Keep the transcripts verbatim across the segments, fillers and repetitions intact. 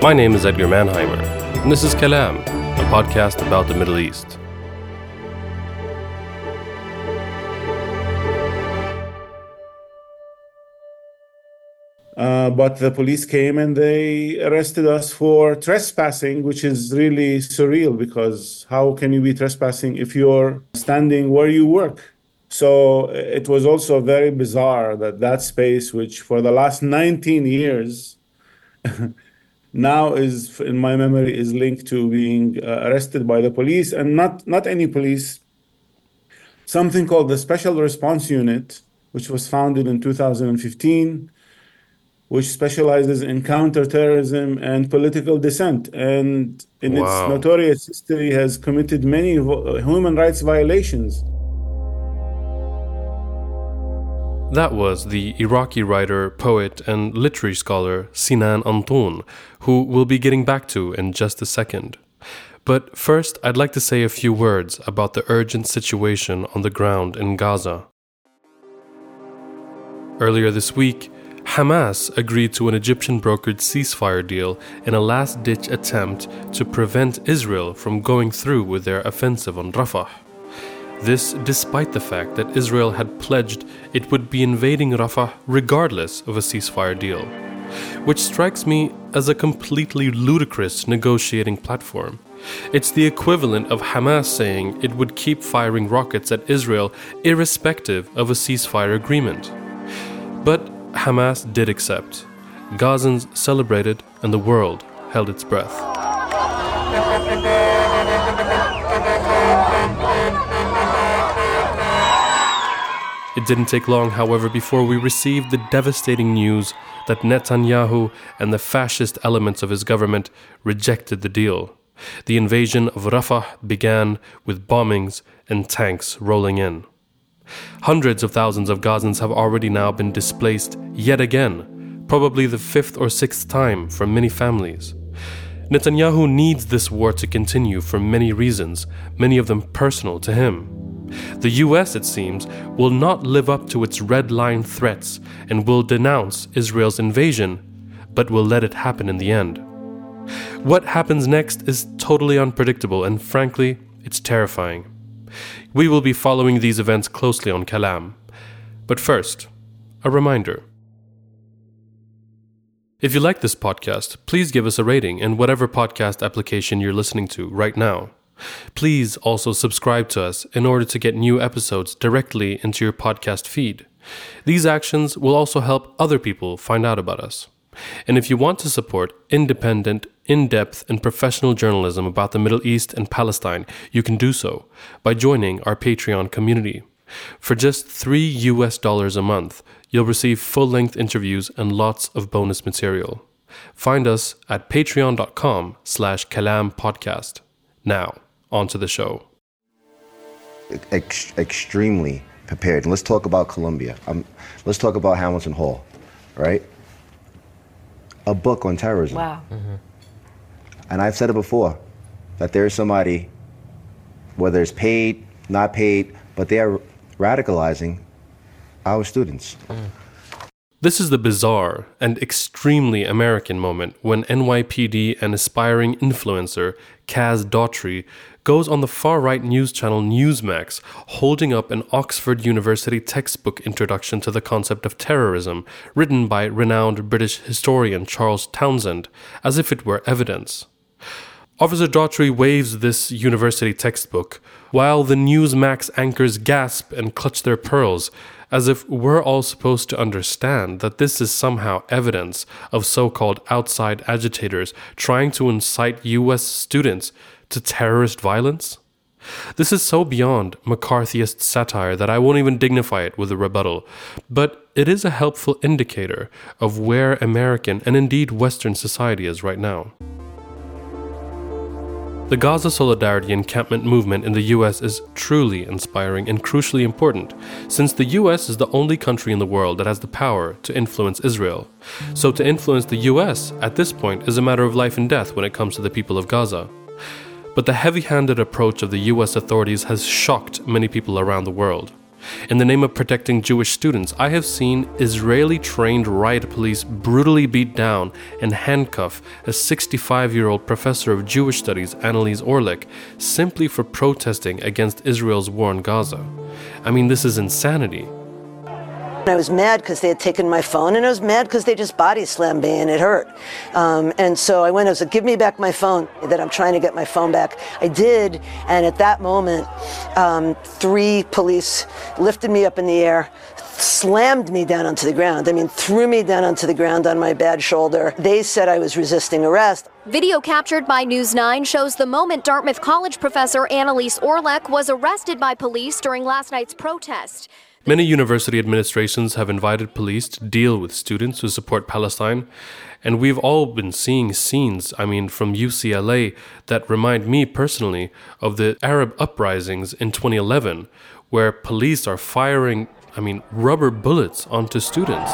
My name is Edgar Mannheimer, and this is Kalam, a podcast about the Middle East. Uh, but the police came and they arrested us for trespassing, which is really surreal because how can you be trespassing if you're standing where you work? So it was also very bizarre that that space, which for the last nineteen years now is, in my memory, is linked to being uh, arrested by the police, and not, not any police, something called the Special Response Unit, which was founded in two thousand fifteen, which specializes in counterterrorism and political dissent, and in Wow. its notorious history has committed many vo- human rights violations. That was the Iraqi writer, poet, and literary scholar Sinan Antoun, who we'll be getting back to in just a second. But first, I'd like to say a few words about the urgent situation on the ground in Gaza. Earlier this week, Hamas agreed to an Egyptian-brokered ceasefire deal in a last-ditch attempt to prevent Israel from going through with their offensive on Rafah. This despite the fact that Israel had pledged it would be invading Rafah regardless of a ceasefire deal, which strikes me as a completely ludicrous negotiating platform. It's the equivalent of Hamas saying it would keep firing rockets at Israel irrespective of a ceasefire agreement. But Hamas did accept. Gazans celebrated, and the world held its breath. It didn't take long, however, before we received the devastating news that Netanyahu and the fascist elements of his government rejected the deal. The invasion of Rafah began with bombings and tanks rolling in. Hundreds of thousands of Gazans have already now been displaced yet again, probably the fifth or sixth time for many families. Netanyahu needs this war to continue for many reasons, many of them personal to him. The U S, it seems, will not live up to its red line threats and will denounce Israel's invasion, but will let it happen in the end. What happens next is totally unpredictable, and frankly, it's terrifying. We will be following these events closely on Kalam. But first, a reminder. If you like this podcast, please give us a rating in whatever podcast application you're listening to right now. Please also subscribe to us in order to get new episodes directly into your podcast feed. These actions will also help other people find out about us. And if you want to support independent, in-depth, and professional journalism about the Middle East and Palestine, you can do so by joining our Patreon community. For just three U S dollars a month, you'll receive full-length interviews and lots of bonus material. Find us at patreon.com slash Kalam podcast. Now, on to the show. Ex- extremely prepared. And let's talk about Columbia. Um, let's talk about Hamilton Hall, right? A book on terrorism. Wow. Mm-hmm. And I've said it before, that there is somebody, whether it's paid, not paid, but they are radicalizing our students. Mm. This is the bizarre and extremely American moment when N Y P D and aspiring influencer Kaz Daughtry goes on the far-right news channel Newsmax, holding up an Oxford University textbook introduction to the concept of terrorism, written by renowned British historian Charles Townsend, as if it were evidence. Officer Daughtry waves this university textbook, while the Newsmax anchors gasp and clutch their pearls, as if we're all supposed to understand that this is somehow evidence of so-called outside agitators trying to incite U S students to terrorist violence? This is so beyond McCarthyist satire that I won't even dignify it with a rebuttal, but it is a helpful indicator of where American and indeed Western society is right now. The Gaza Solidarity Encampment movement in the U S is truly inspiring and crucially important, since the U S is the only country in the world that has the power to influence Israel. So to influence the U S at this point is a matter of life and death when it comes to the people of Gaza. But the heavy-handed approach of the U S authorities has shocked many people around the world. In the name of protecting Jewish students, I have seen Israeli-trained riot police brutally beat down and handcuff a sixty-five-year-old professor of Jewish studies, Annalise Orlick, simply for protesting against Israel's war in Gaza. I mean, this is insanity. I was mad because they had taken my phone, and I was mad because they just body slammed me and it hurt. Um, and so I went, I was like, give me back my phone, that I'm trying to get my phone back. I did, and at that moment, um, three police lifted me up in the air, slammed me down onto the ground. I mean, threw me down onto the ground on my bad shoulder. They said I was resisting arrest. Video captured by News nine shows the moment Dartmouth College professor Annalise Orlick was arrested by police during last night's protest. Many university administrations have invited police to deal with students who support Palestine, and we've all been seeing scenes, I mean, from U C L A that remind me personally of the Arab uprisings in twenty eleven, where police are firing, I mean, rubber bullets onto students.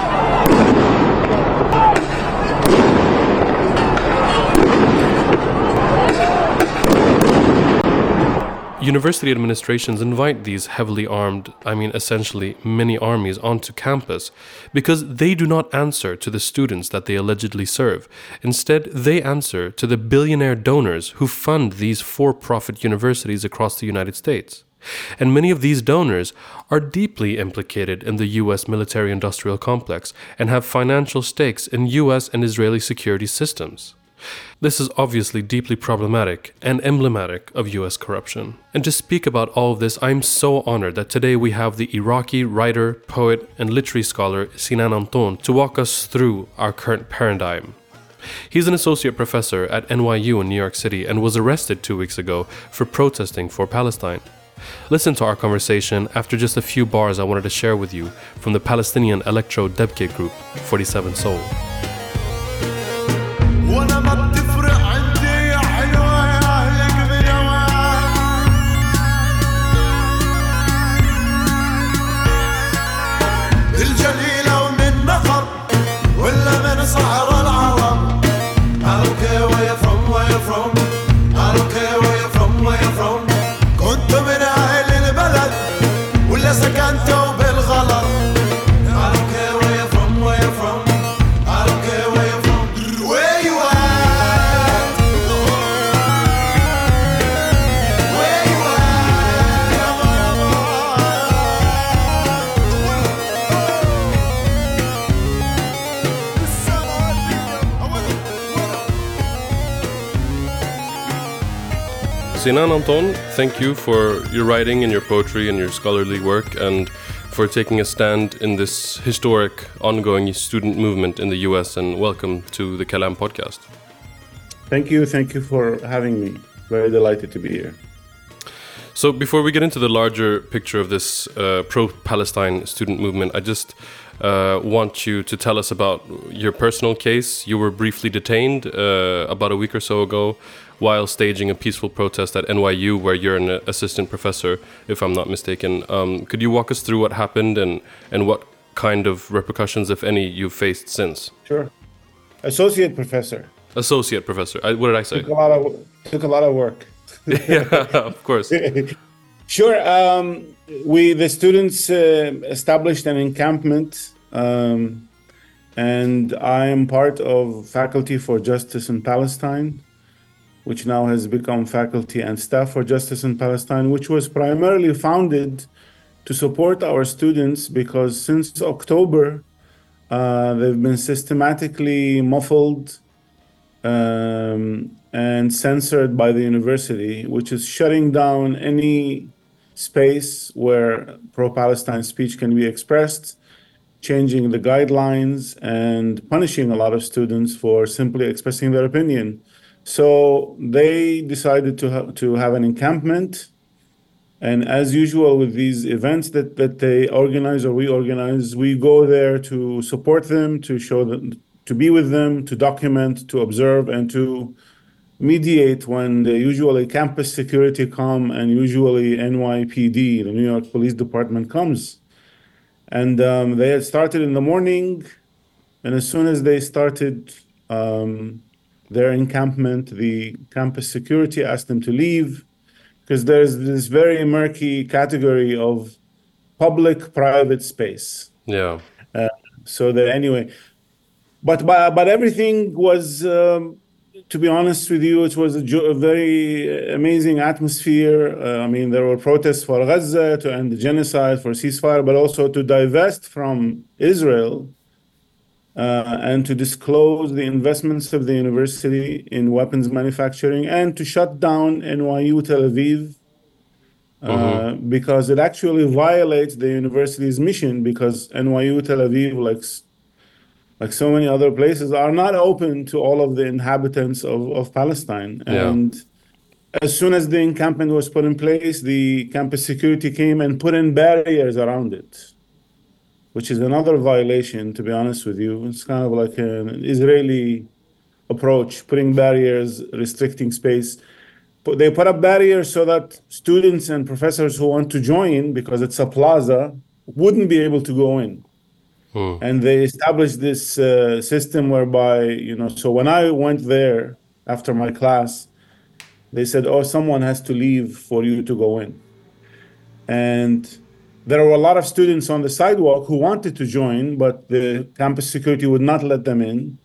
University administrations invite these heavily armed, I mean essentially mini armies onto campus because they do not answer to the students that they allegedly serve. Instead, they answer to the billionaire donors who fund these for-profit universities across the United States. And many of these donors are deeply implicated in the U S military-industrial complex and have financial stakes in U S and Israeli security systems. This is obviously deeply problematic and emblematic of U S corruption. And to speak about all of this, I'm so honored that today we have the Iraqi writer, poet, and literary scholar Sinan Anton to walk us through our current paradigm. He's an associate professor at N Y U in New York City and was arrested two weeks ago for protesting for Palestine. Listen to our conversation after just a few bars I wanted to share with you from the Palestinian electro debkit group forty-seven Soul. وانا ما بتفرق عندي يا حلوة يا اهلك بنوان الجليلة ومن نخر ولا من صحراء العرب I don't care where you're from, where you're from I don't care where you're from, where you're from كنت من اهل البلد ولا سكنتوا بالغلط I don't care where you're from, where you're from I don't care where you're from Where you at? Where you at? Sinan Anton, thank you for your writing and your poetry and your scholarly work and for taking a stand in this historic, ongoing student movement in the U S, and welcome to the Kalam podcast. Thank you. Thank you for having me. Very delighted to be here. So before we get into the larger picture of this uh, pro-Palestine student movement, I just uh, want you to tell us about your personal case. You were briefly detained uh, about a week or so ago while staging a peaceful protest at N Y U, where you're an assistant professor, if I'm not mistaken. Um, could you walk us through what happened and, and what kind of repercussions, if any, you've faced since? Sure. Associate professor. Associate professor. I, what did I say? Took a lot of, took a lot of work. Yeah, of course. Sure. Um, we, the students, uh, established an encampment, um, and I am part of Faculty for Justice in Palestine, which now has become Faculty and Staff for Justice in Palestine, which was primarily founded to support our students because since October, uh, they've been systematically muffled um, and censored by the university, which is shutting down any space where pro-Palestine speech can be expressed, changing the guidelines, and punishing a lot of students for simply expressing their opinion. So they decided to have, to have an encampment. And as usual with these events that, that they organize or we organize, we go there to support them, to show them, to be with them, to document, to observe, and to mediate when the usually campus security come and usually N Y P D, the New York Police Department, comes. And um, they had started in the morning, and as soon as they started um, their encampment, the campus security asked them to leave because there's this very murky category of public-private space. Yeah. Uh, so that anyway, but but, but everything was, um, to be honest with you, it was a, jo- a very amazing atmosphere. Uh, I mean, there were protests for Gaza to end the genocide, for ceasefire, but also to divest from Israel uh, and to disclose the investments of the university in weapons manufacturing and to shut down N Y U Tel Aviv. Uh, mm-hmm. Because it actually violates the university's mission, because N Y U Tel Aviv, like, like so many other places, are not open to all of the inhabitants of, of Palestine. Yeah. And as soon as the encampment was put in place, the campus security came and put in barriers around it, which is another violation, to be honest with you. It's kind of like an Israeli approach, putting barriers, restricting space. They put up barriers so that students and professors who want to join, because it's a plaza, wouldn't be able to go in. Hmm. And they established this uh, system whereby, you know, so when I went there after my class, they said, oh, someone has to leave for you to go in. And there were a lot of students on the sidewalk who wanted to join, but the campus security would not let them in.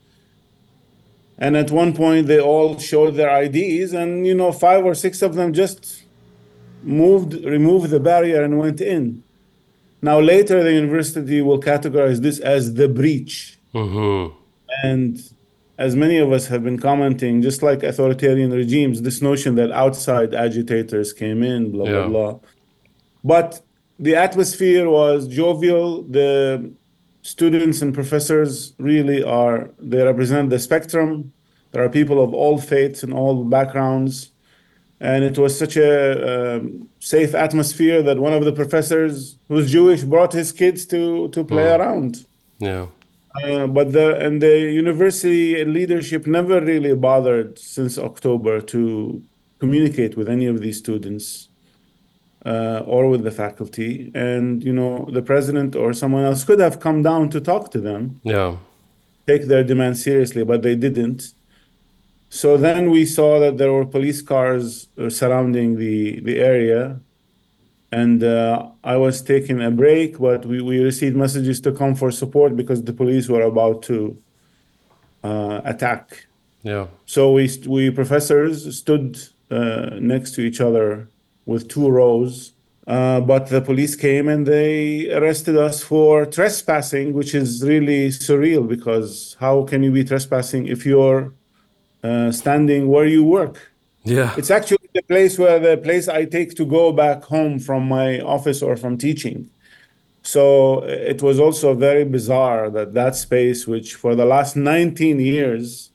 And at one point, they all showed their I Ds, and you know, five or six of them just moved, removed the barrier, and went in. Now, later, the university will categorize this as the breach. Mm-hmm. And as many of us have been commenting, just like authoritarian regimes, this notion that outside agitators came in, blah, yeah. blah, blah. But the atmosphere was jovial. The students and professors really are, they represent the spectrum. There are people of all faiths and all backgrounds. And it was such a um, safe atmosphere that one of the professors, who's Jewish, brought his kids to, to play mm. around. Yeah. Uh, but the, and the university leadership never really bothered since October to communicate with any of these students. Uh, or with the faculty, and you know, the president or someone else could have come down to talk to them, yeah, take their demands seriously, but they didn't. So then we saw that there were police cars surrounding the, the area, and uh, I was taking a break, but we, we received messages to come for support because the police were about to uh, attack. Yeah. So we we professors stood uh, next to each other with two rows, uh, but the police came and they arrested us for trespassing, which is really surreal, because how can you be trespassing if you're uh, standing where you work? Yeah. It's actually the place where the place I take to go back home from my office or from teaching. So it was also very bizarre that that space, which for the last nineteen years,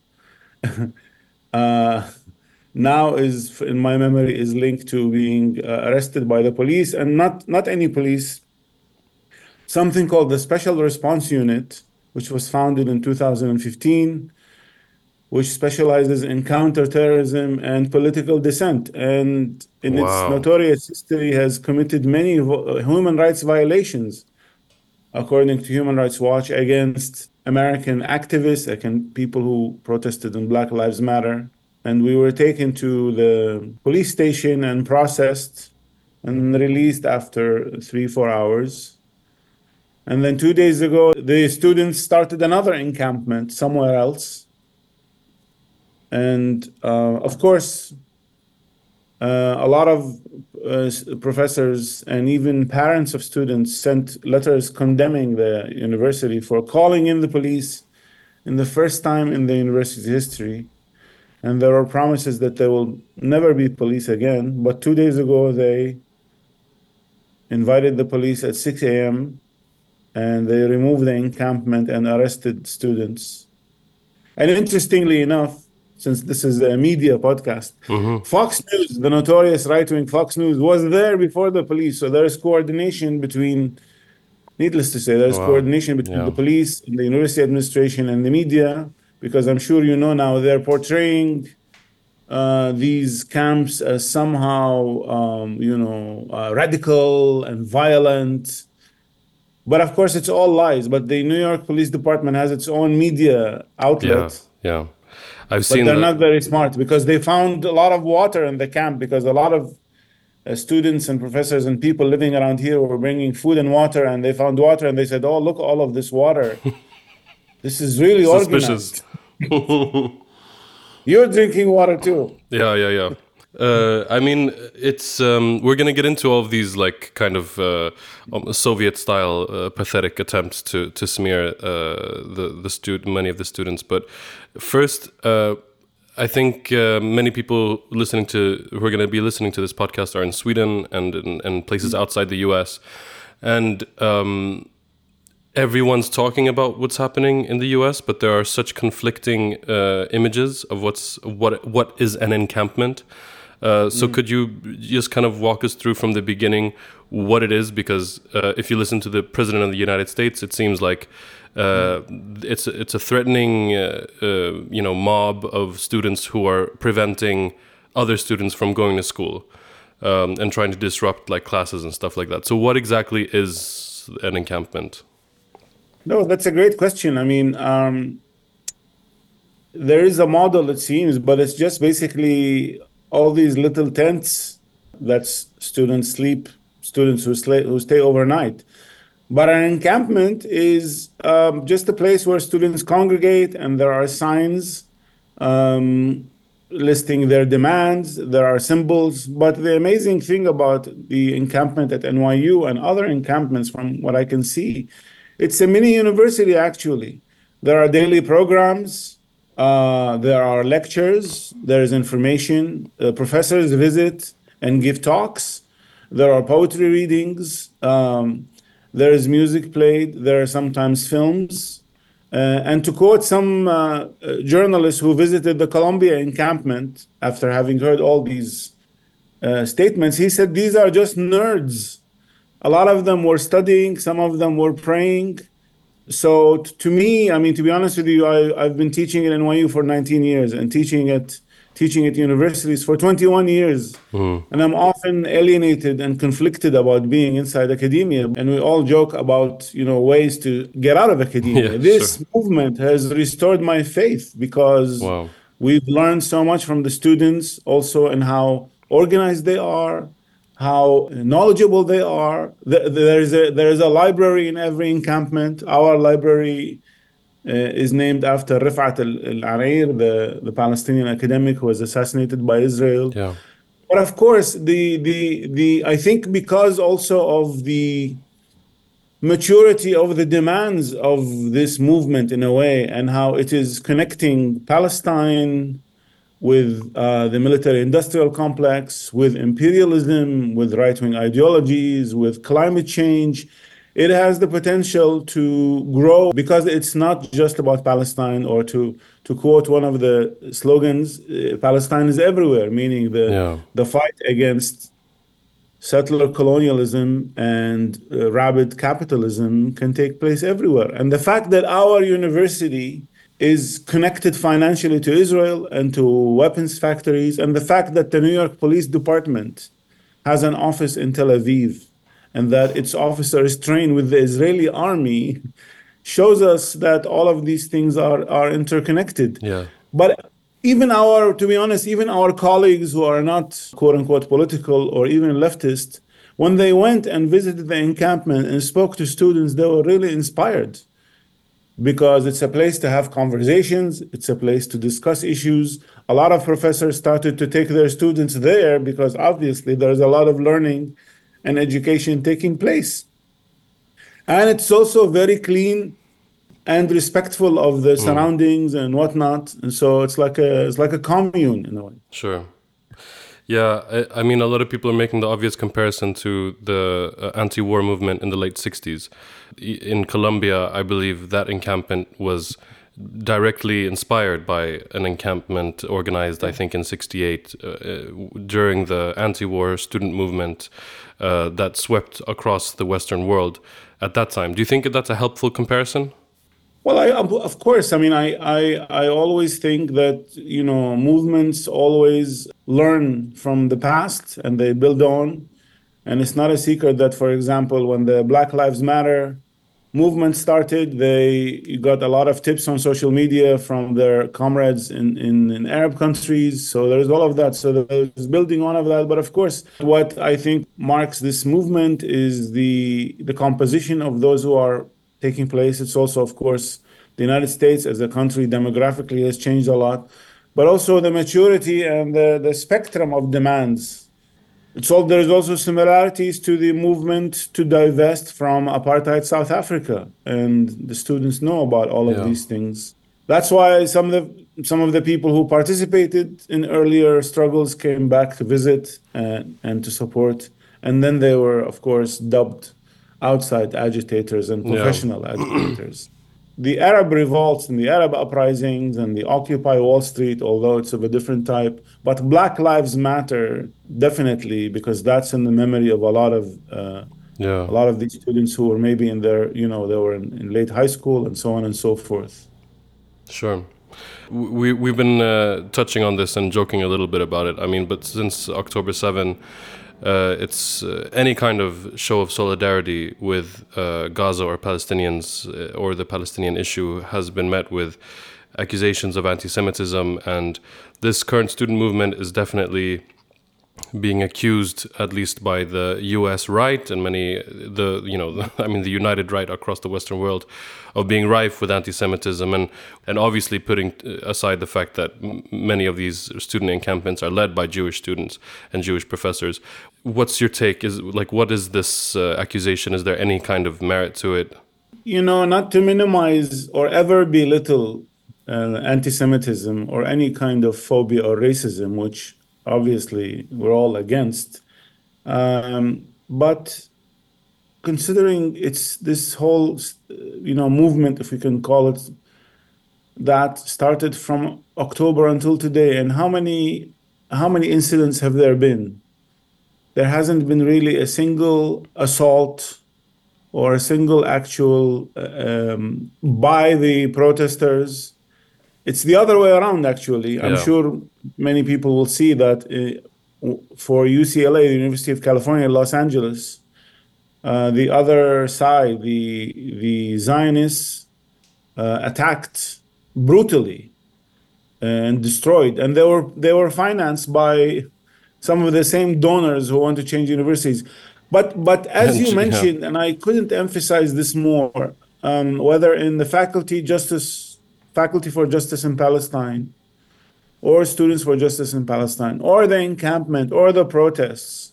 uh, now is, in my memory, is linked to being uh, arrested by the police, and not, not any police, something called the Special Response Unit, which was founded in two thousand fifteen, which specializes in counterterrorism and political dissent, and in wow. its notorious history has committed many vo- human rights violations, according to Human Rights Watch, against American activists, against people who protested in Black Lives Matter. And we were taken to the police station and processed and released after three, four hours. And then two days ago, the students started another encampment somewhere else. And uh, of course, uh, a lot of uh, professors and even parents of students sent letters condemning the university for calling in the police in the first time in the university's history. And there are promises that there will never be police again. But two days ago, they invited the police at six a.m. and they removed the encampment and arrested students. And interestingly enough, since this is a media podcast, mm-hmm. Fox News, the notorious right-wing Fox News, was there before the police. So there is coordination between, needless to say, there's wow. coordination between yeah. the police and the university administration and the media. Because I'm sure you know now they're portraying uh, these camps as somehow, um, you know, uh, radical and violent. But of course, it's all lies. But the New York Police Department has its own media outlet. Yeah, yeah. I've but seen they're that. not very smart because they found a lot of water in the camp because a lot of uh, students and professors and people living around here were bringing food and water, and they found water, and they said, "Oh, look, all of this water. This is really Suspicious. organized." You're drinking water too. Yeah, yeah, yeah. Uh, I mean, it's um, we're gonna get into all of these like kind of uh, um, Soviet-style uh, pathetic attempts to to smear uh, the the student many of the students. But first, uh, I think uh, many people listening to who are gonna be listening to this podcast are in Sweden and in, and places outside the U S, and um, everyone's talking about what's happening in the U S, but there are such conflicting uh, images of what's what what is an encampment. Uh, so mm. could you just kind of walk us through from the beginning what it is? Because uh, if you listen to the President of the United States, it seems like uh, mm. it's it's a threatening uh, uh, you know mob of students who are preventing other students from going to school um, and trying to disrupt like classes and stuff like that. So what exactly is an encampment? No, that's a great question. I mean, um, there is a model, it seems, but it's just basically all these little tents that students sleep, students who, slay, who stay overnight. But an encampment is um, just a place where students congregate, and there are signs um, listing their demands. There are symbols. But the amazing thing about the encampment at N Y U and other encampments, from what I can see, it's a mini university, actually. There are daily programs. Uh, there are lectures, there is information, uh, professors visit and give talks, there are poetry readings, um, there is music played, there are sometimes films. Uh, and to quote some uh, journalist who visited the Columbia encampment after having heard all these uh, statements, he said, these are just nerds. A lot of them were studying, some of them were praying. So t- to me, I mean, to be honest with you, I, I've been teaching at N Y U for nineteen years and teaching at teaching at universities for twenty-one years. Mm. And I'm often alienated and conflicted about being inside academia. And we all joke about, you know, ways to get out of academia. Yeah, this sure. movement has restored my faith because wow. we've learned so much from the students also, and how organized they are, how knowledgeable they are. There is a there is a library in every encampment. Our library uh, is named after Rifat al-Arair, the, the Palestinian academic who was assassinated by Israel. Yeah. But of course, the the the I think because also of the maturity of the demands of this movement in a way, and how it is connecting Palestine with uh, the military-industrial complex, with imperialism, with right-wing ideologies, with climate change. It has the potential to grow because it's not just about Palestine, or to, to quote one of the slogans, uh, Palestine is everywhere, meaning the, yeah. the fight against settler colonialism and uh, rabid capitalism can take place everywhere. And the fact that our university is connected financially to Israel and to weapons factories, and the fact that the New York Police Department has an office in Tel Aviv and that its officers train with the Israeli army shows us that all of these things are, are interconnected. Yeah. But even our, to be honest, even our colleagues who are not quote unquote political or even leftist, when they went and visited the encampment and spoke to students, they were really inspired. Because it's a place to have conversations, it's a place to discuss issues. A lot of professors started to take their students there because obviously there's a lot of learning and education taking place. And it's also very clean and respectful of the mm. surroundings and whatnot. And so it's like a it's like a commune in a way. Sure. Yeah, I, I mean, a lot of people are making the obvious comparison to the uh, anti-war movement in the late sixties. In Colombia, I believe that encampment was directly inspired by an encampment organized, I think, in sixty-eight uh, during the anti-war student movement uh, that swept across the Western world at that time. Do you think that's a helpful comparison? Well, I, of course. I mean, I, I I always think that, you know, movements always learn from the past and they build on. And it's not a secret that, for example, when the Black Lives Matter movement started, they got a lot of tips on social media from their comrades in, in, in Arab countries. So there's all of that. So there's building on of that. But of course, what I think marks this movement is the the composition of those who are taking place. It's also, of course, the United States as a country demographically has changed a lot, but also the maturity and the, the spectrum of demands. It's all, there's also similarities to the movement to divest from apartheid South Africa, and the students know about all of Yeah. these things. That's why some of the some of the people who participated in earlier struggles came back to visit and, and to support, and then they were, of course, dubbed outside agitators and Yeah. professional agitators. The Arab revolts and the Arab uprisings and the Occupy Wall Street, although it's of a different type, but Black Lives Matter definitely, because that's in the memory of a lot of uh, Yeah. a lot of these students who were maybe in their, you know, they were in, in late high school and so on and so forth. Sure. We, we've been uh, touching on this and joking a little bit about it. I mean, but since October seventh, uh, it's uh, any kind of show of solidarity with uh, Gaza or Palestinians uh, or the Palestinian issue has been met with accusations of anti-Semitism. And this current student movement is definitely being accused, at least by the U S right and many, the you know, I mean, the united right across the Western world, of being rife with anti-Semitism, and and obviously putting aside the fact that m- many of these student encampments are led by Jewish students and Jewish professors. What's your take? Is like, what is this uh, accusation? Is there any kind of merit to it? You know, not to minimize or ever belittle uh, anti-Semitism or any kind of phobia or racism, which obviously we're all against. Um, but considering it's this whole, you know, movement, if we can call it that, started from October until today, and how many how many incidents have there been? There hasn't been really a single assault or a single actual um, by the protesters. It's the other way around, actually. I'm Yeah. sure many people will see that uh, for U C L A, the University of California, Los Angeles, uh, the other side, the the Zionists uh, attacked brutally and destroyed, and they were they were financed by some of the same donors who want to change universities. But but as And- you yeah. mentioned, and I couldn't emphasize this more, um, whether in the faculty justice faculty for justice in Palestine, or students for justice in Palestine, or the encampment, or the protests,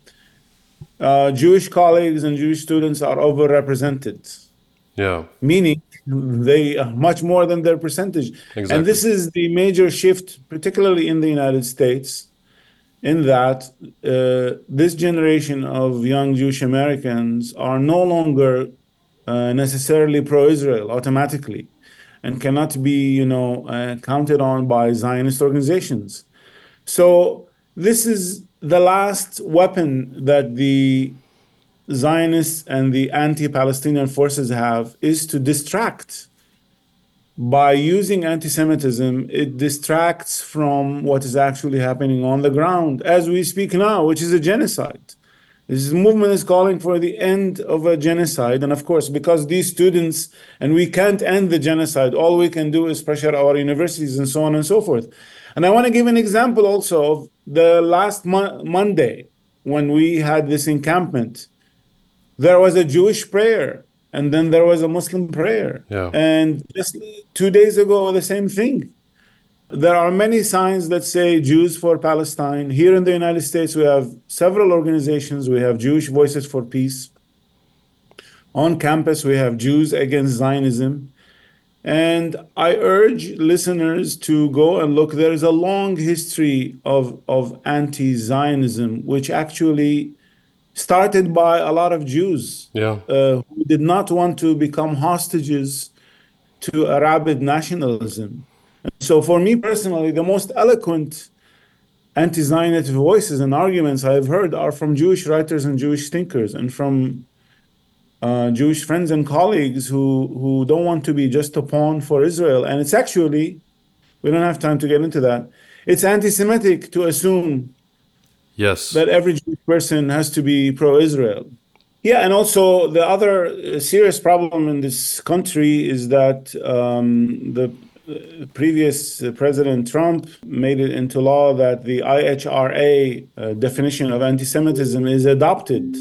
uh, Jewish colleagues and Jewish students are overrepresented, Yeah. meaning they are much more than their percentage. Exactly. And this is the major shift, particularly in the United States, in that uh, this generation of young Jewish Americans are no longer uh, necessarily pro-Israel automatically, and cannot be, you know, uh, counted on by Zionist organizations. So this is the last weapon that the Zionists and the anti-Palestinian forces have, is to distract. By using anti-Semitism, it distracts from what is actually happening on the ground as we speak now, which is a genocide. This movement is calling for the end of a genocide. And of course, because these students, and we can't end the genocide, all we can do is pressure our universities and so on and so forth. And I want to give an example also of the last mo- Monday when we had this encampment. There was a Jewish prayer, and then there was a Muslim prayer. Yeah. And just two days ago, the same thing. There are many signs that say Jews for Palestine. Here in the United States, we have several organizations. We have Jewish Voices for Peace. On campus, we have Jews Against Zionism. And I urge listeners to go and look. There is a long history of, of anti-Zionism, which actually started by a lot of Jews Yeah. uh, who did not want to become hostages to a rabid nationalism. So for me personally, the most eloquent anti-Zionist voices and arguments I've heard are from Jewish writers and Jewish thinkers, and from uh, Jewish friends and colleagues who, who don't want to be just a pawn for Israel. And it's actually, we don't have time to get into that, it's anti-Semitic to assume Yes. that every Jewish person has to be pro-Israel. Yeah, and also the other uh, serious problem in this country is that um, the uh, previous uh, President Trump made it into law that the I H R A uh, definition of anti-Semitism is adopted.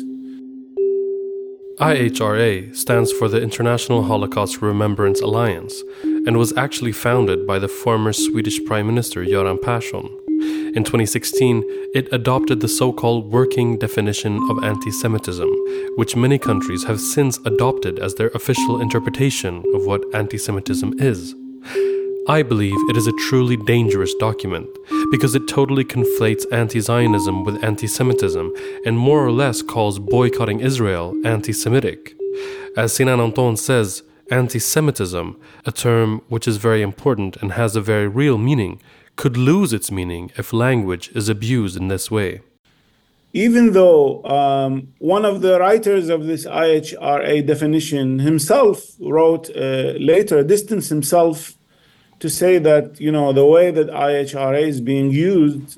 I H R A stands for the International Holocaust Remembrance Alliance and was actually founded by the former Swedish Prime Minister Göran Persson. In twenty sixteen, it adopted the so-called working definition of anti-Semitism, which many countries have since adopted as their official interpretation of what anti-Semitism is. I believe it is a truly dangerous document because it totally conflates anti-Zionism with anti-Semitism and more or less calls boycotting Israel anti-Semitic. As Sinan Anton says, anti-Semitism, a term which is very important and has a very real meaning, could lose its meaning if language is abused in this way. Even though um, one of the writers of this I H R A definition himself wrote uh, later, distanced himself to say that, you know, the way that I H R A is being used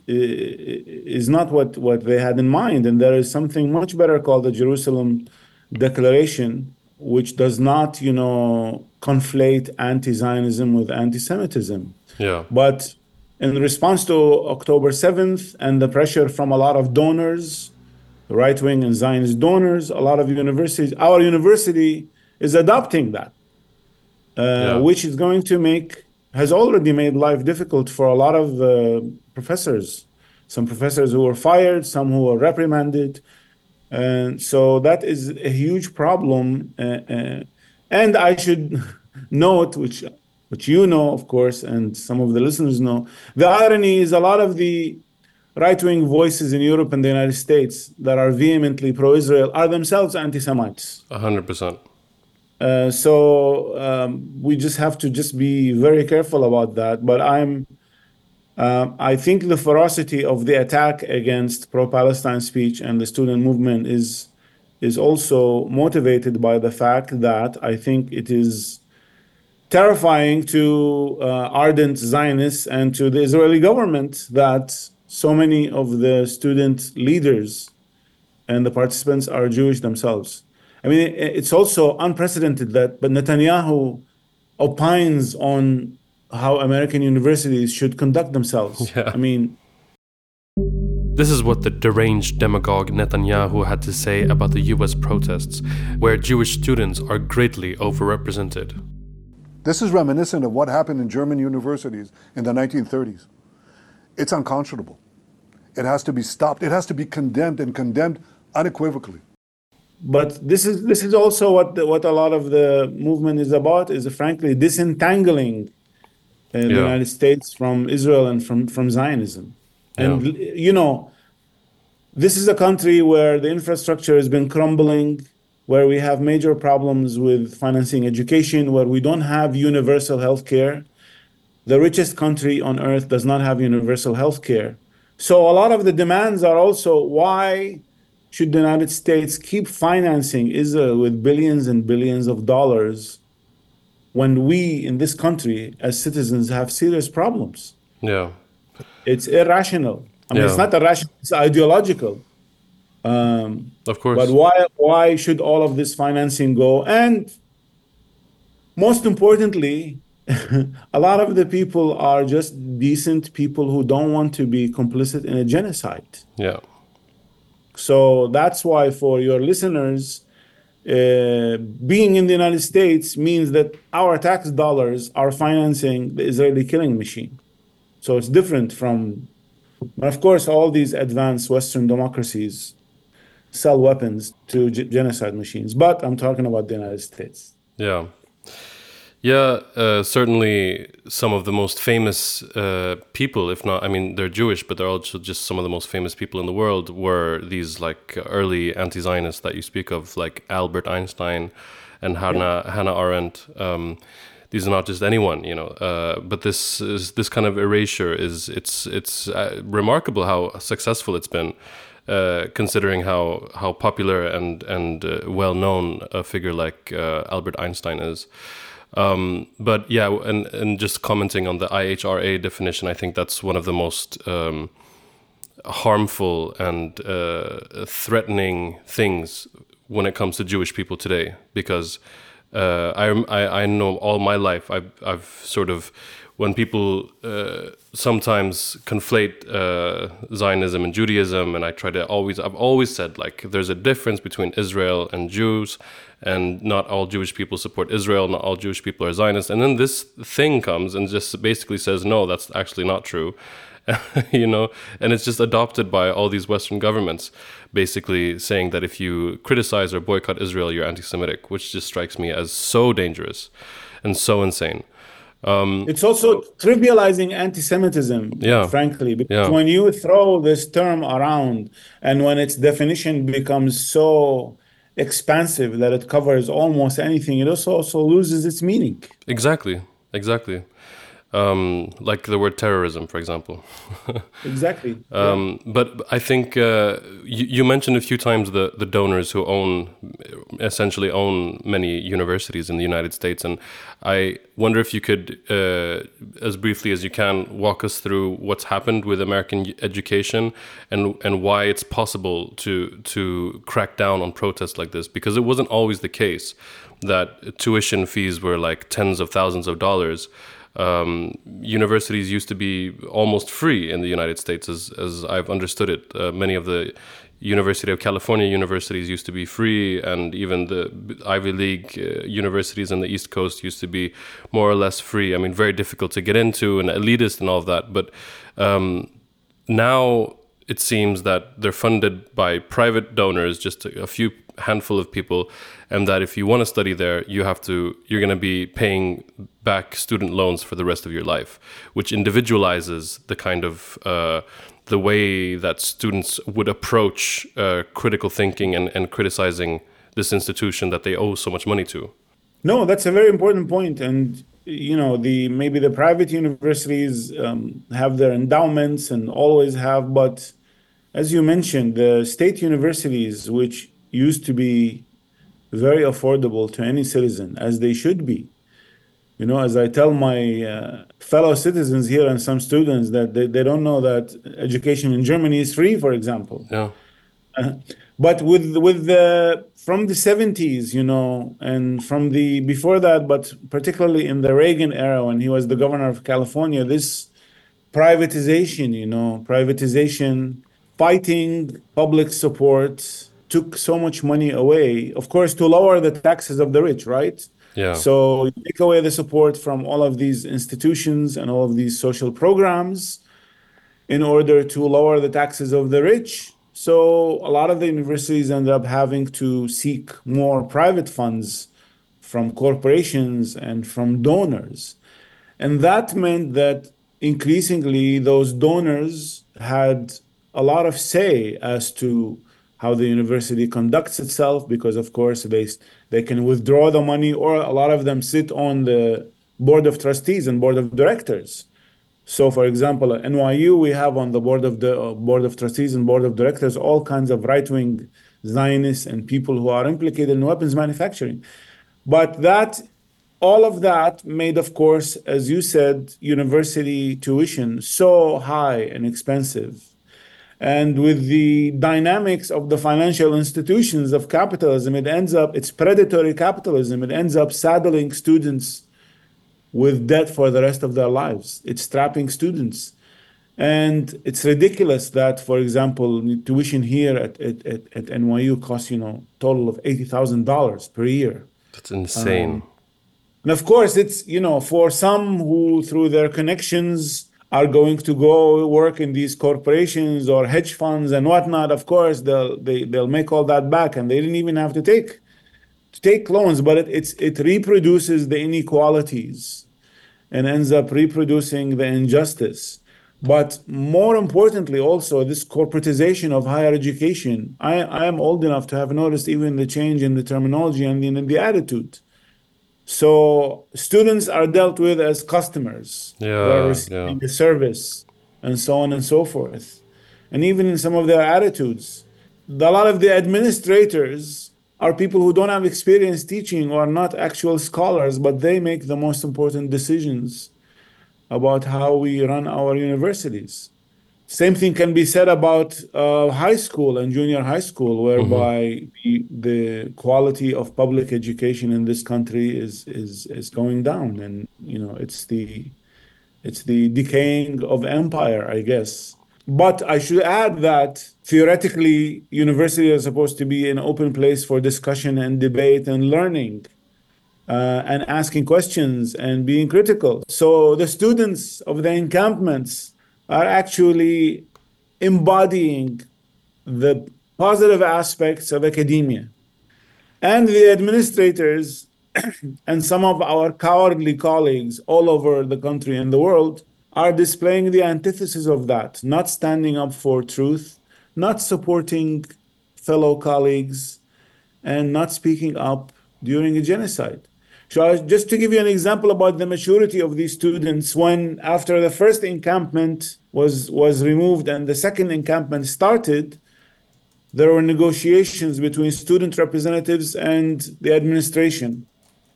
is not what, what they had in mind. And there is something much better called the Jerusalem Declaration, which does not, you know, conflate anti-Zionism with anti-Semitism. Yeah. But in response to October seventh and the pressure from a lot of donors, right-wing and Zionist donors, a lot of universities, our university is adopting that, uh, yeah. which is going to make, has already made life difficult for a lot of uh, professors. Some professors who were fired, some who were reprimanded. And so that is a huge problem. Uh, uh, and I should note, which which you know, of course, and some of the listeners know, the irony is a lot of the right-wing voices in Europe and the United States that are vehemently pro-Israel are themselves anti-Semites. A hundred percent. Uh, so um, we just have to just be very careful about that. But I'm, uh, I think the ferocity of the attack against pro-Palestine speech and the student movement is is also motivated by the fact that I think it is terrifying to uh, ardent Zionists and to the Israeli government that so many of the student leaders and the participants are Jewish themselves. I mean, it's also unprecedented that, but Netanyahu opines on how American universities should conduct themselves. Yeah. I mean, this is what the deranged demagogue Netanyahu had to say about the U S protests, where Jewish students are greatly overrepresented. This is reminiscent of what happened in German universities in the nineteen thirties. It's unconscionable. It has to be stopped. It has to be condemned and condemned unequivocally. But this is this is also what the, what a lot of the movement is about, is frankly disentangling uh, yeah. the United States from Israel and from, from Zionism. And, yeah. you know, this is a country where the infrastructure has been crumbling, where we have major problems with financing education, where we don't have universal health care. The richest country on earth does not have universal health care. So a lot of the demands are also, why should the United States keep financing Israel with billions and billions of dollars when we in this country as citizens have serious problems? Yeah. It's irrational. I mean, yeah. it's not irrational, it's ideological. Um, of course. But why why should all of this financing go? And most importantly, a lot of the people are just decent people who don't want to be complicit in a genocide. Yeah. So that's why for your listeners, uh, being in the United States means that our tax dollars are financing the Israeli killing machine. So it's different from, but of course, all these advanced Western democracies sell weapons to g- genocide machines. But I'm talking about the United States. Yeah. Yeah, uh, certainly some of the most famous uh, people, if not, I mean, they're Jewish, but they're also just some of the most famous people in the world were these like early anti-Zionists that you speak of, like Albert Einstein and Hannah, yeah. Hannah Arendt. Um, these are not just anyone, you know, uh, but this is this kind of erasure is, it's it's uh, remarkable how successful it's been, uh, considering how, how popular and, and uh, well-known a figure like uh, Albert Einstein is. Um, but yeah, and, and just commenting on the I H R A definition, I think that's one of the most um, harmful and uh, threatening things when it comes to Jewish people today, because uh, I, I I know all my life I've I've sort of, when people uh, sometimes conflate uh, Zionism and Judaism, and I try to always, I've always said, like, there's a difference between Israel and Jews, and not all Jewish people support Israel, not all Jewish people are Zionists. And then this thing comes and just basically says, no, that's actually not true. You know, and it's just adopted by all these Western governments, basically saying that if you criticize or boycott Israel, you're anti-Semitic, which just strikes me as so dangerous and so insane. Um, it's also trivializing anti-Semitism, yeah, frankly, because yeah. when you throw this term around and when its definition becomes so expansive that it covers almost anything, it also, also loses its meaning. Exactly, exactly. Um, like the word terrorism, for example. Exactly. Um, yeah. But I think uh, you, you mentioned a few times the, the donors who own, essentially own many universities in the United States. And I wonder if you could, uh, as briefly as you can, walk us through what's happened with American education and, and why it's possible to, to crack down on protests like this. Because it wasn't always the case that tuition fees were like tens of thousands of dollars. Um, universities used to be almost free in the United States, as as I've understood it. Uh, many of the University of California universities used to be free, and even the Ivy League uh, universities on the East Coast used to be more or less free. I mean, very difficult to get into and elitist and all of that. But um, now it seems that they're funded by private donors, just a, a few handful of people, and that if you want to study there, you have to, you're going to be paying back student loans for the rest of your life, which individualizes the kind of uh, the way that students would approach uh, critical thinking and, and criticizing this institution that they owe so much money to. No, that's a very important point. And you know, the maybe the private universities um, have their endowments and always have, but as you mentioned, the state universities, which used to be very affordable to any citizen, as they should be. You know, as I tell my uh, fellow citizens here and some students that they, they don't know that education in Germany is free, for example. Yeah. Uh, but with with the from the seventies, you know, and from the before that, but particularly in the Reagan era when he was the governor of California, this privatization, you know, privatization, fighting public support, took so much money away, of course, to lower the taxes of the rich, right? Yeah. So you take away the support from all of these institutions and all of these social programs in order to lower the taxes of the rich. So a lot of the universities end up having to seek more private funds from corporations and from donors. And that meant that increasingly those donors had a lot of say as to how the university conducts itself, because of course they they can withdraw the money, or a lot of them sit on the board of trustees and board of directors. So, for example, at N Y U, we have on the board of the uh, board of trustees and board of directors all kinds of right-wing Zionists and people who are implicated in weapons manufacturing. But that, all of that made, of course, as you said, university tuition so high and expensive. And with the dynamics of the financial institutions of capitalism, it ends up, it's predatory capitalism. It ends up saddling students with debt for the rest of their lives. It's trapping students. And it's ridiculous that, for example, tuition here at, at, at, at N Y U costs, you know, total of eighty thousand dollars per year. That's insane. Um, and of course, it's, you know, for some who, through their connections, are going to go work in these corporations or hedge funds and whatnot, of course, they'll, they, they'll make all that back, and they didn't even have to take to take loans, but it, it's, it reproduces the inequalities and ends up reproducing the injustice. But more importantly, also, this corporatization of higher education, I, I am old enough to have noticed even the change in the terminology and in, in the attitude. So students are dealt with as customers. Yeah, they're receiving yeah. a service, and so on and so forth. And even in some of their attitudes, a lot of the administrators are people who don't have experience teaching or are not actual scholars, but they make the most important decisions about how we run our universities. Same thing can be said about uh, high school and junior high school, whereby the, the quality of public education in this country is is is going down, and you know it's the it's the decaying of empire, I guess. But I should add that theoretically, university is supposed to be an open place for discussion and debate and learning, uh, and asking questions and being critical. So the students of the encampments are actually embodying the positive aspects of academia. And the administrators and some of our cowardly colleagues all over the country and the world are displaying the antithesis of that, not standing up for truth, not supporting fellow colleagues, and not speaking up during a genocide. So I, just to give you an example about the maturity of these students, when after the first encampment was, was removed and the second encampment started, there were negotiations between student representatives and the administration.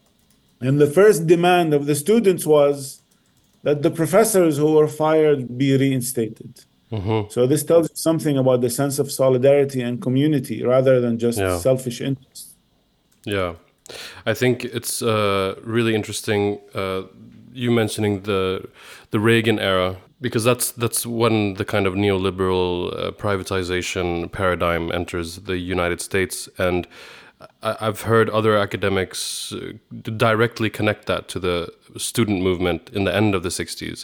And the first demand of the students was that the professors who were fired be reinstated. Mm-hmm. So this tells you something about the sense of solidarity and community rather than just yeah. selfish interests. Yeah. I think it's uh, really interesting uh, you mentioning the the Reagan era, because that's that's when the kind of neoliberal uh, privatization paradigm enters the United States, and I, I've heard other academics uh, directly connect that to the student movement in the end of the sixties.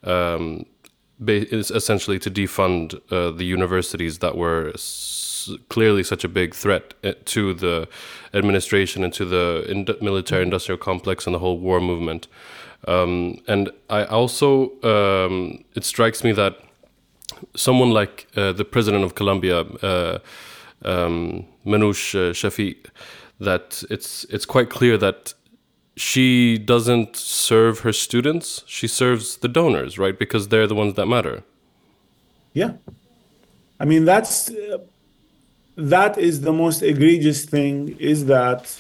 Um, is essentially to defund uh, the universities that were s- clearly such a big threat to the administration and to the ind- military-industrial complex and the whole war movement. Um, and I also, um, it strikes me that someone like uh, the president of Colombia, uh, um, Manouche uh, Shafiq, that it's it's quite clear that she doesn't serve her students, she serves the donors, right? Because they're the ones that matter. Yeah. I mean, that's, uh, that is the most egregious thing, is that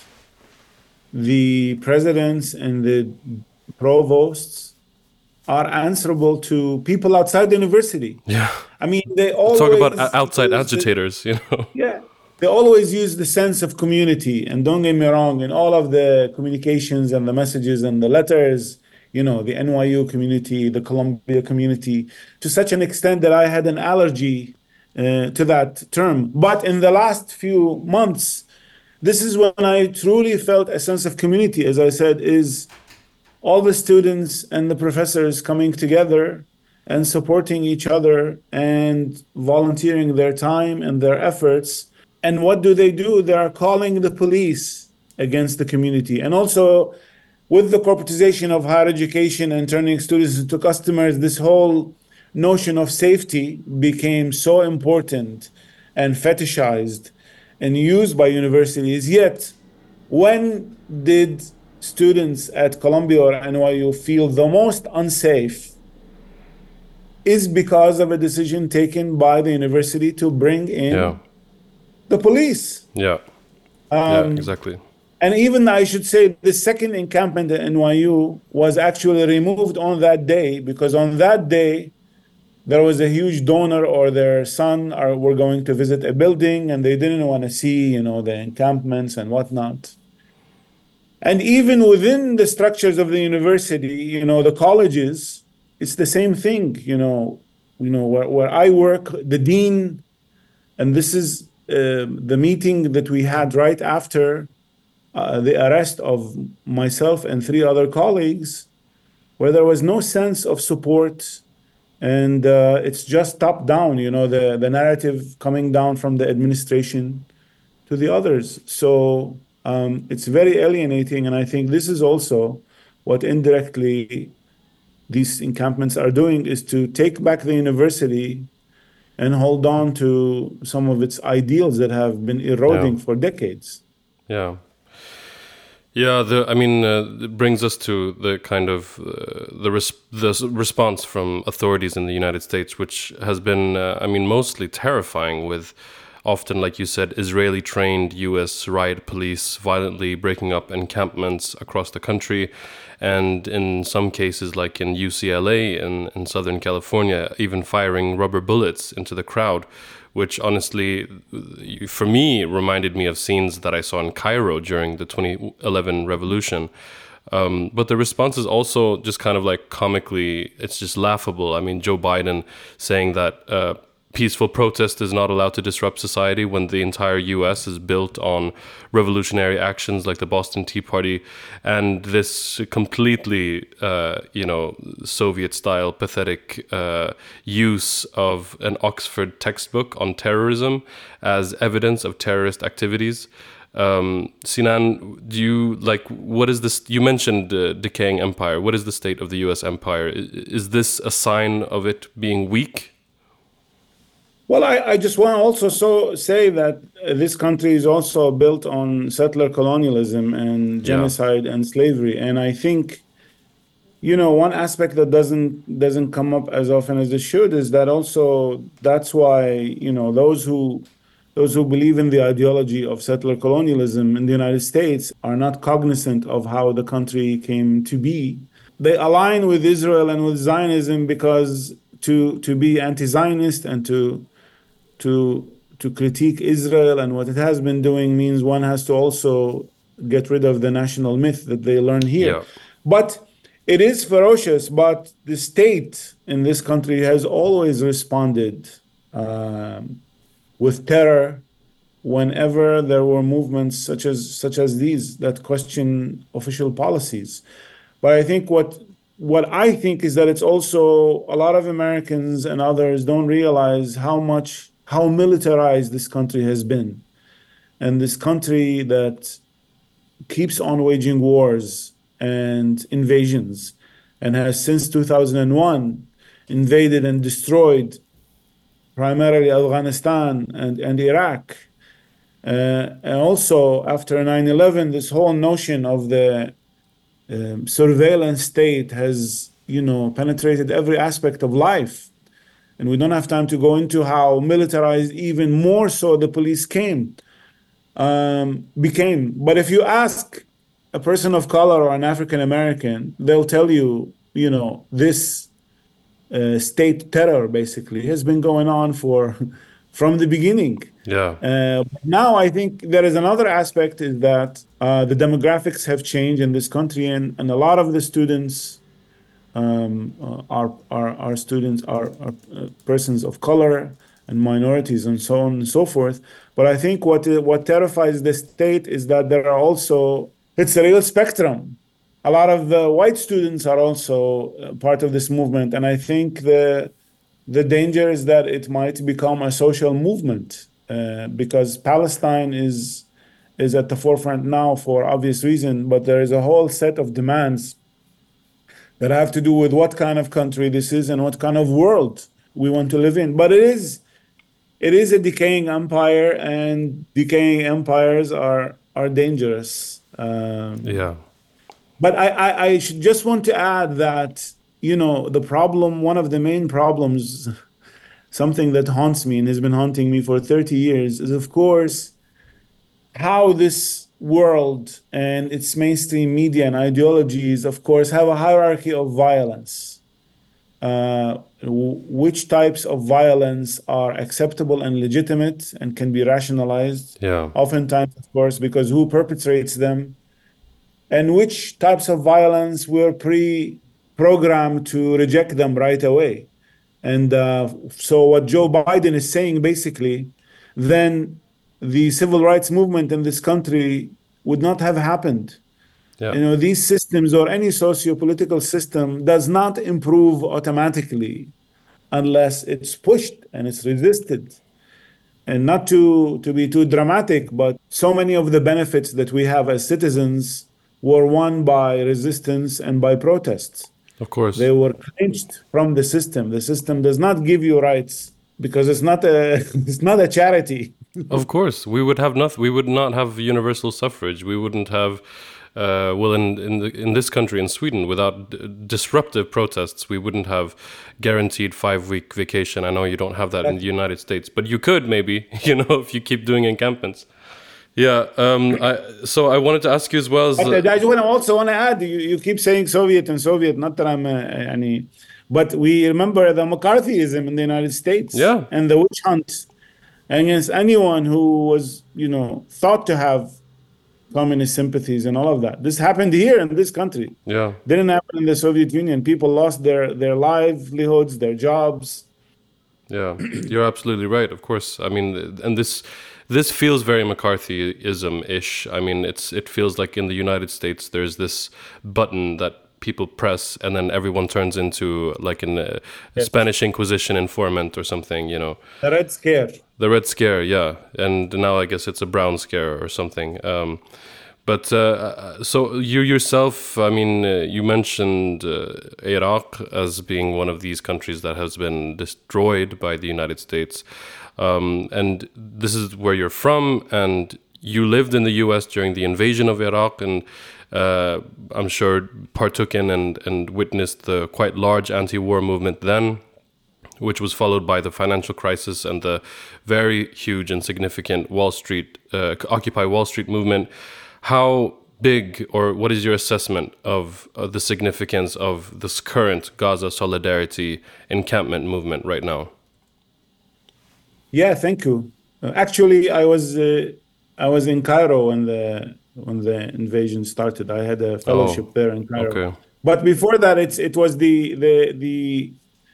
the presidents and the provosts are answerable to people outside the university. Yeah. I mean, they always... Talk about outside agitators, the, you know? Yeah. They always use the sense of community, and don't get me wrong, in all of the communications and the messages and the letters, you know, the N Y U community, the Columbia community, to such an extent that I had an allergy uh, to that term. But in the last few months, this is when I truly felt a sense of community, as I said, is all the students and the professors coming together and supporting each other and volunteering their time and their efforts. And what do they do? They are calling the police against the community. And also, with the corporatization of higher education and turning students into customers, this whole notion of safety became so important and fetishized and used by universities. Yet, when did students at Columbia or N Y U feel the most unsafe is because of a decision taken by the university to bring in yeah. the police. Yeah, um, yeah, exactly. And even, I should say, the second encampment at N Y U was actually removed on that day, because on that day, there was a huge donor or their son are, were going to visit a building, and they didn't want to see, you know, the encampments and whatnot. And even within the structures of the university, you know, the colleges, it's the same thing, you know, you know, where, where I work, the dean, and this is uh, the meeting that we had right after uh, the arrest of myself and three other colleagues, where there was no sense of support, and uh, it's just top down, you know, the, the narrative coming down from the administration to the others. So um, it's very alienating, and I think this is also what indirectly these encampments are doing, is to take back the university and hold on to some of its ideals that have been eroding yeah. for decades. Yeah. Yeah, the, I mean, uh, it brings us to the kind of uh, the, res- the response from authorities in the United States, which has been, uh, I mean, mostly terrifying, with often, like you said, Israeli-trained U S riot police violently breaking up encampments across the country, and in some cases, like in U C L A in, in Southern California, even firing rubber bullets into the crowd, which honestly, for me, reminded me of scenes that I saw in Cairo during the twenty eleven revolution. Um, but the response is also just kind of like comically, it's just laughable. I mean, Joe Biden saying that uh, peaceful protest is not allowed to disrupt society when the entire U S is built on revolutionary actions like the Boston Tea Party, and this completely, uh, you know, Soviet-style pathetic uh, use of an Oxford textbook on terrorism as evidence of terrorist activities. Um, Sinan, do you like, what is this? You mentioned uh, decaying empire. What is the state of the U S empire? Is, is this a sign of it being weak? Well, I, I just want to also so say that uh, this country is also built on settler colonialism and genocide yeah. and slavery. And I think, you know, one aspect that doesn't doesn't come up as often as it should is that also that's why, you know, those who those who believe in the ideology of settler colonialism in the United States are not cognizant of how the country came to be. They align with Israel and with Zionism because to to be anti-Zionist and to to to critique Israel and what it has been doing means one has to also get rid of the national myth that they learn here. Yeah. But it is ferocious, but the state in this country has always responded um, with terror whenever there were movements such as such as these that question official policies. But I think what what I think is that it's also a lot of Americans and others don't realize how much how militarized this country has been. And this country that keeps on waging wars and invasions and has since two thousand one invaded and destroyed primarily Afghanistan and, and Iraq. Uh, and also after nine eleven, this whole notion of the um, surveillance state has, you know, penetrated every aspect of life. And we don't have time to go into how militarized even more so the police came, um, became. But if you ask a person of color or an African American, they'll tell you, you know, this uh, state terror basically has been going on for from the beginning. Yeah. Uh, now I think there is another aspect is that uh, the demographics have changed in this country, and, and a lot of the students. Um, uh, our, our our students are, are uh, persons of color and minorities and so on and so forth. But I think what what terrifies the state is that there are also, it's a real spectrum. A lot of the white students are also part of this movement. And I think the the danger is that it might become a social movement uh, because Palestine is is at the forefront now for obvious reason, but there is a whole set of demands that have to do with what kind of country this is and what kind of world we want to live in. But it is it is a decaying empire, and decaying empires are are dangerous. Um, yeah. But I, I, I should just want to add that, you know, the problem, one of the main problems, something that haunts me and has been haunting me for thirty years, is, of course, how this world and its mainstream media and ideologies, of course, have a hierarchy of violence. Uh, which types of violence are acceptable and legitimate and can be rationalized? Yeah. Oftentimes, of course, because who perpetrates them? And which types of violence were pre-programmed to reject them right away? And uh, so what Joe Biden is saying, basically, then the civil rights movement in this country would not have happened. Yeah. You know, these systems or any socio-political system does not improve automatically unless it's pushed and it's resisted. And not to, to be too dramatic, but so many of the benefits that we have as citizens were won by resistance and by protests. Of course. They were clinched from the system. The system does not give you rights because it's not a, it's not a charity. Of course, we would have nothing. We would not have universal suffrage. We wouldn't have, uh, well, in in, the, in this country, in Sweden, without d- disruptive protests, we wouldn't have guaranteed five-week vacation. I know you don't have that in the United States, but you could maybe, you know, if you keep doing encampments. Yeah. Um. I, so I wanted to ask you as well. As, But I want to also want to add. You, you keep saying Soviet and Soviet. Not that I'm uh, any, but we remember the McCarthyism in the United States. Yeah. And the witch hunt against anyone who was, you know, thought to have communist sympathies and all of that. This happened here in this country. Yeah. Didn't happen in the Soviet Union. People lost their their livelihoods, their jobs. Yeah, you're absolutely right. Of course, I mean, and this this feels very McCarthyism-ish. I mean, it's it feels like in the United States there's this button that people press, and then everyone turns into like an uh, Yes. Spanish Inquisition informant or something. You know, The Red Scare. the Red Scare. Yeah, and now I guess it's a Brown Scare or something. Um, but uh, so you yourself, I mean, uh, you mentioned uh, Iraq as being one of these countries that has been destroyed by the United States. Um, and this is where you're from, and you lived in the U S during the invasion of Iraq, and uh, I'm sure partook in and, and witnessed the quite large anti-war movement then, which was followed by the financial crisis and the very huge and significant Wall Street, uh, Occupy Wall Street movement. How big, or what is your assessment of uh, the significance of this current Gaza Solidarity encampment movement right now? Yeah, thank you. Uh, actually, I was uh, I was in Cairo when the when the invasion started. I had a fellowship Oh, there in Cairo. okay. But before that, it's it was the the the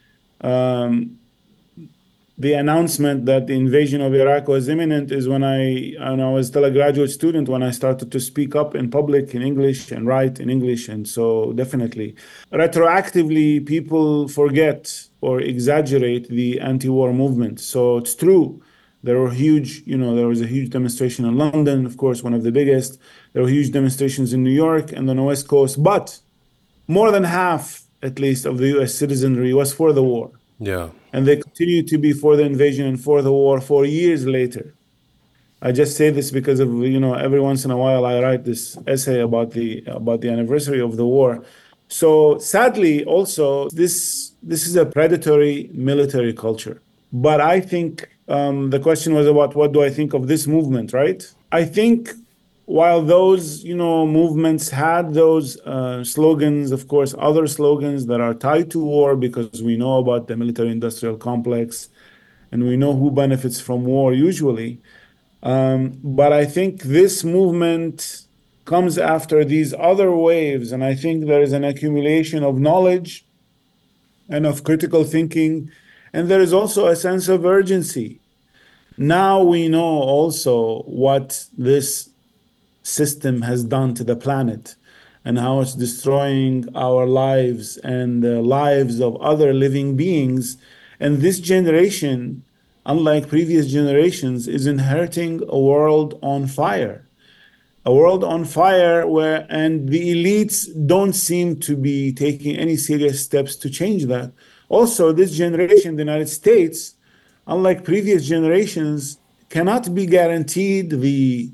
um, the announcement that the invasion of Iraq was imminent is when I when I was still a graduate student, when I started to speak up in public in English and write in English. And so definitely retroactively people forget or exaggerate the anti-war movement. So it's true. There were huge, you know, there was a huge demonstration in London, of course, one of the biggest. There were huge demonstrations in New York and on the West Coast, but more than half, at least, of the U S citizenry was for the war. Yeah. And they continue to be for the invasion and for the war for years later. I just say this because of, you know, every once in a while I write this essay about the about the anniversary of the war. So sadly, also, this this is a predatory military culture. But I think um, the question was about what do I think of this movement, right? I think while those, you know, movements had those uh, slogans, of course, other slogans that are tied to war, because we know about the military-industrial complex and we know who benefits from war usually. Um, but I think this movement comes after these other waves, and I think there is an accumulation of knowledge and of critical thinking, and there is also a sense of urgency. Now we know also what this system has done to the planet and how it's destroying our lives and the lives of other living beings. And this generation, unlike previous generations, is inheriting a world on fire. A world on fire where, and the elites don't seem to be taking any serious steps to change that. Also, this generation, the United States, unlike previous generations, cannot be guaranteed the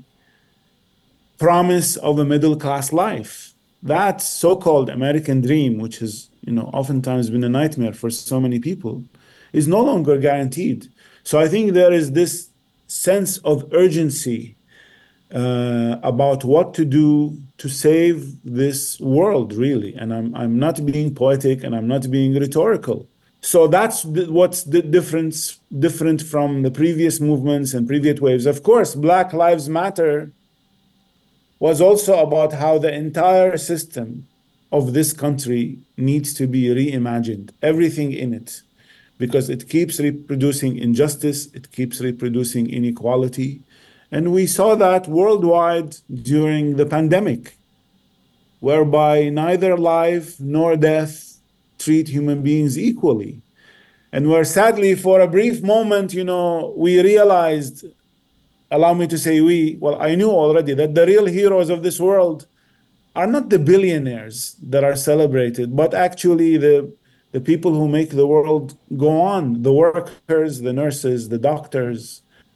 promise of a middle-class life. That so-called American dream, which has, you know, oftentimes been a nightmare for so many people, is no longer guaranteed. So I think there is this sense of urgency uh, about what to do to save this world, really. And I'm I'm not being poetic and I'm not being rhetorical. So that's the, what's the difference different from the previous movements and previous waves. Of course, Black Lives Matter was also about how the entire system of this country needs to be reimagined, everything in it, because it keeps reproducing injustice, it keeps reproducing inequality. And we saw that worldwide during the pandemic, whereby neither life nor death treat human beings equally. And where sadly, for a brief moment, you know, we realized, allow me to say we, well, I knew already that the real heroes of this world are not the billionaires that are celebrated, but actually the, the people who make the world go on, the workers, the nurses, the doctors,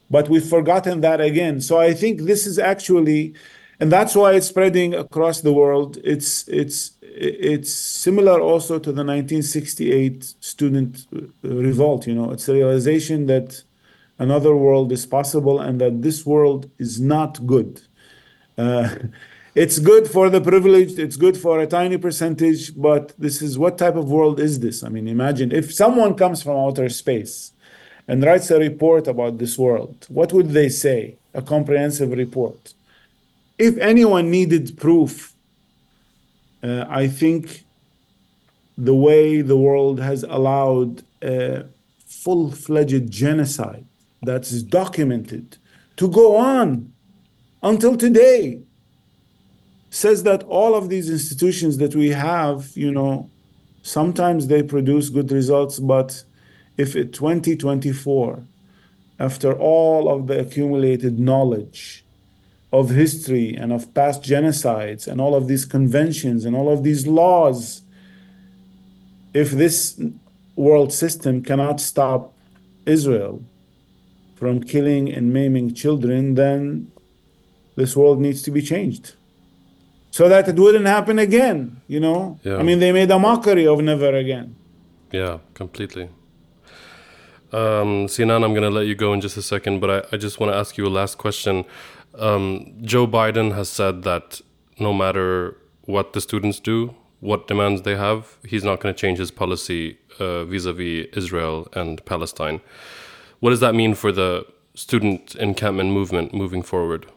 But we've forgotten that again. So I think this is actually, and that's why it's spreading across the world. It's it's it's similar also to the nineteen sixty-eight student revolt. You know, it's a realization that another world is possible and that this world is not good. Uh, it's good for the privileged. It's good for a tiny percentage. But this is, what type of world is this? I mean, imagine if someone comes from outer space and writes a report about this world, what would they say? A comprehensive report. If anyone needed proof, uh, I think the way the world has allowed a full-fledged genocide that's documented to go on until today says that all of these institutions that we have, you know, sometimes they produce good results, but if in twenty twenty-four, after all of the accumulated knowledge of history and of past genocides and all of these conventions and all of these laws, if this world system cannot stop Israel from killing and maiming children, then this world needs to be changed so that it wouldn't happen again, you know? Yeah. I mean, they made a mockery of never again. Yeah, completely. Um, Sinan, I'm going to let you go in just a second, but I, I just want to ask you a last question. Um, Joe Biden has said that no matter what the students do, what demands they have, he's not going to change his policy uh, vis-a-vis Israel and Palestine. What does that mean for the student encampment movement moving forward?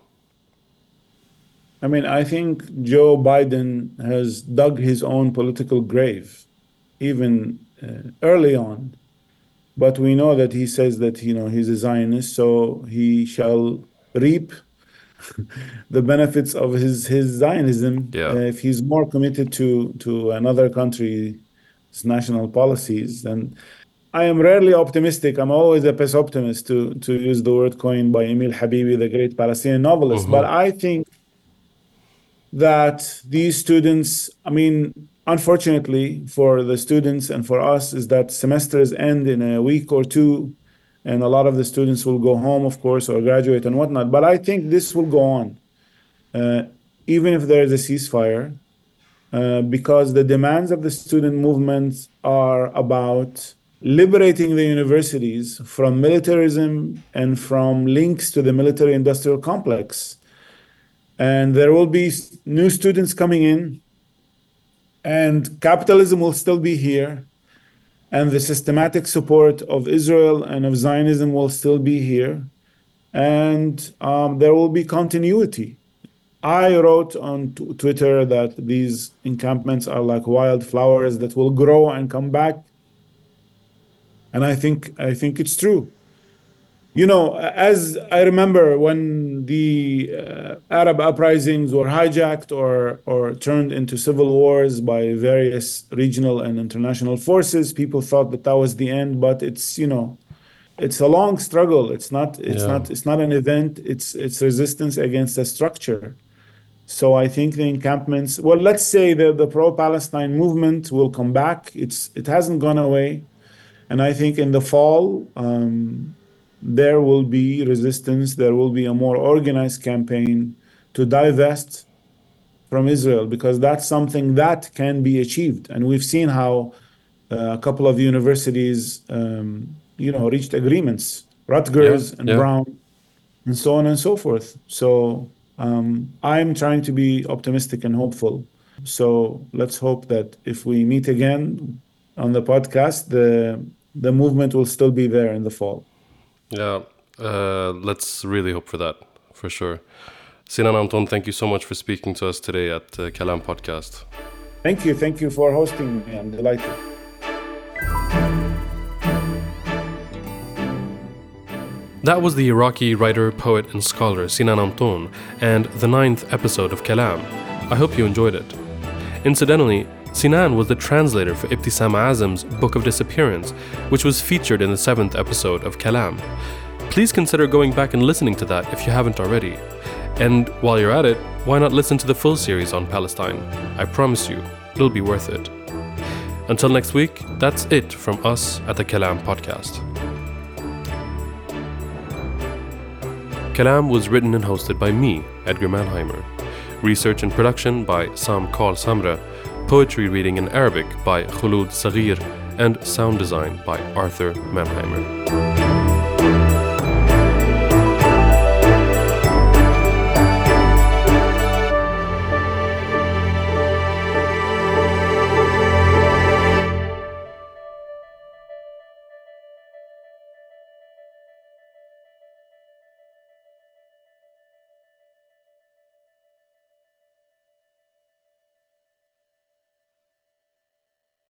I mean, I think Joe Biden has dug his own political grave, even uh, early on. But we know that he says that, you know, he's a Zionist, so he shall reap the benefits of his, his Zionism. Yeah. Uh, if he's more committed to, to another country's national policies, then I am rarely optimistic. I'm always a pessimist, to, to use the word coined by Emil Habibi, the great Palestinian novelist. Mm-hmm. But I think that these students, I mean, unfortunately for the students and for us, is that semesters end in a week or two, and a lot of the students will go home, of course, or graduate and whatnot. But I think this will go on, uh, even if there is a ceasefire, uh, because the demands of the student movement are about liberating the universities from militarism and from links to the military-industrial complex. And there will be new students coming in, and capitalism will still be here, and the systematic support of Israel and of Zionism will still be here, and um, there will be continuity. I wrote on t- Twitter that these encampments are like wildflowers that will grow and come back, and I think I think it's true. You know, as I remember when the uh, Arab uprisings were hijacked or, or turned into civil wars by various regional and international forces, people thought that that was the end. But it's, you know, it's a long struggle. It's not. It's Yeah. not. It's not an event. It's it's resistance against a structure. So I think the encampments. Well, let's say the the pro-Palestine movement will come back. It's it hasn't gone away, and I think in the fall. Um, there will be resistance, there will be a more organized campaign to divest from Israel, because that's something that can be achieved. And we've seen how uh, a couple of universities, um, you know, reached agreements, Rutgers Yeah, and yeah. Brown, and so on and so forth. So um, I'm trying to be optimistic and hopeful. So let's hope that if we meet again on the podcast, the the movement will still be there in the fall. Yeah, uh, let's really hope for that, for sure. Sinan Anton, thank you so much for speaking to us today at uh, Kalam Podcast. Thank you. Thank you for hosting me. I'm delighted. That was the Iraqi writer, poet, and scholar Sinan Anton, and the ninth episode of Kalam. I hope you enjoyed it. Incidentally, Sinan was the translator for Ibtisam Azam's Book of Disappearance, which was featured in the seventh episode of Kalam. Please consider going back and listening to that if you haven't already. And while you're at it, why not listen to the full series on Palestine? I promise you, it'll be worth it. Until next week, that's it from us at the Kalam Podcast. Kalam was written and hosted by me, Edgar Mannheimer. Research and production by Sam Karl Samra. Poetry reading in Arabic by Khulud Saghir. And sound design by Arthur Mannheimer.